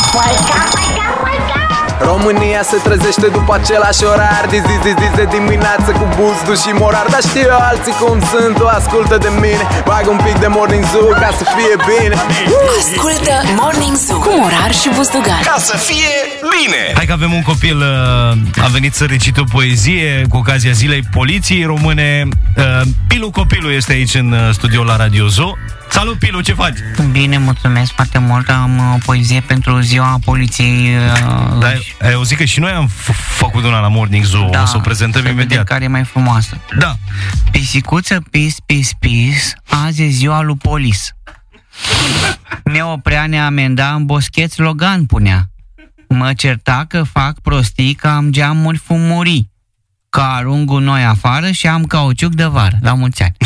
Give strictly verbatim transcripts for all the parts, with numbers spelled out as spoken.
România se trezește după același orar, de zi, zi, zi, de dimineață cu buzdu și morar. Dar știu eu alții cum sunt, tu ascultă de mine. Bag un pic de Morning Zoo ca să fie bine. Ascultă Morning Zoo cu Morar și Buzdugan, ca să fie bine. Hai că avem un copil, a venit să recite o poezie cu ocazia Zilei Poliției Române. Pilu Copilul este aici în studio la Radio Zoo. Salut, Pilu, ce faci? Bine, mulțumesc foarte mult. Am o poezie pentru Ziua Poliției. Da, ai auzit că și noi am f- făcut una la Morning Zoo. Da, o să o prezentăm imediat. Care e mai frumoasă. Da. Pisicuță, pis, pis, pis, azi e ziua lui Polis. Ne oprea, ne amenda, în boscheț Logan punea. Mă certa că fac prostii, că am geamuri fumurii, că arunc gunoi afară și am cauciuc de vară. La mulți ani.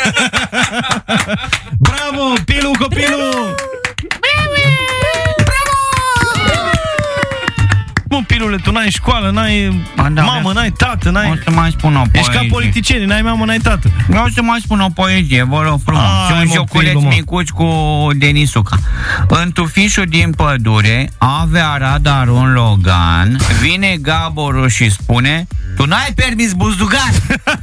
Bravo, Pilu Copilul! Mă, Pilule, tu n-ai școală, n-ai da, mamă, n-ai tată, n-ai... O să mai spun o poezie. Ești ca politicieni, n-ai mamă, n-ai tată. O să mai spun o poezie, vă rog frumos. Și un joculeț micuț cu Denisuca. În tufișul din pădure avea radarul un Logan. Vine Gaborul și spune: tu n-ai permis, Buzdugan.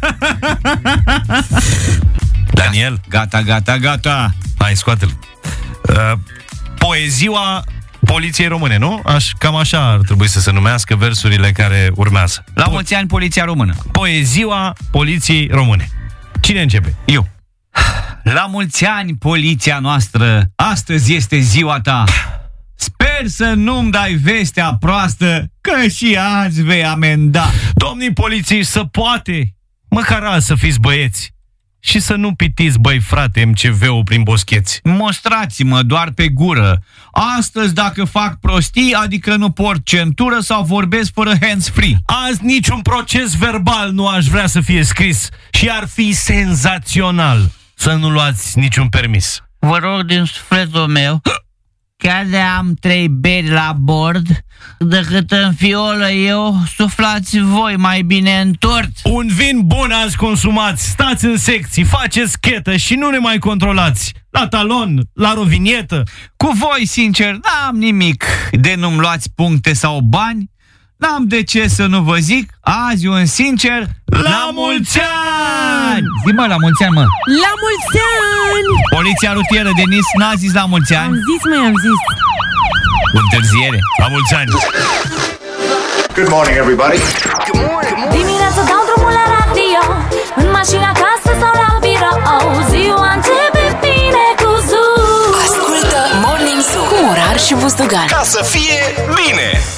Daniel? Gata, gata, gata. Hai, scoate-l. uh, Poeziua Poliției Române, nu? Aș, cam așa ar trebui să se numească versurile care urmează. La po- mulți ani, Poliția Română. Poeziua Poliției Române. Cine începe? Eu. La mulți ani, poliția noastră, astăzi este ziua ta. Sper să nu-mi dai vestea proastă că și azi vei amenda. Domnii polițiști, să poate, măcar azi să fiți băieți și să nu pitiți, băi frate, M C V-ul prin boscheți. Mostrați-mă doar pe gură. Astăzi, dacă fac prostii, adică nu port centură sau vorbesc fără hands-free. Azi niciun proces verbal nu aș vrea să fie scris și ar fi senzațional să nu luați niciun permis. Vă rog din sufletul meu, chiar de am trei beri la bord, decât în fiolă eu, suflați voi mai bine în tort. Un vin bun azi consumați, stați în secții, faceți chetă și nu ne mai controlați. La talon, la rovinietă. Cu voi, sincer, n-am nimic de nu-mi luați puncte sau bani. N-am de ce să nu vă zic azi un sincer la, la mulți ani! Zi, mă, la mulți ani, mă! La mulți ani! Poliția rutieră, Denis, n-a zis la mulți ani? Am zis, mai am zis. Cu întârziere. La mulți ani! Good morning, everybody! Good morning, good morning. Dimineața dau drumul la radio, în mașina, acasă sau la birou. Ziua începe bine cu Zoo. Ascultă Morning Zoo cu Morar și Buzdugan, ca să fie bine.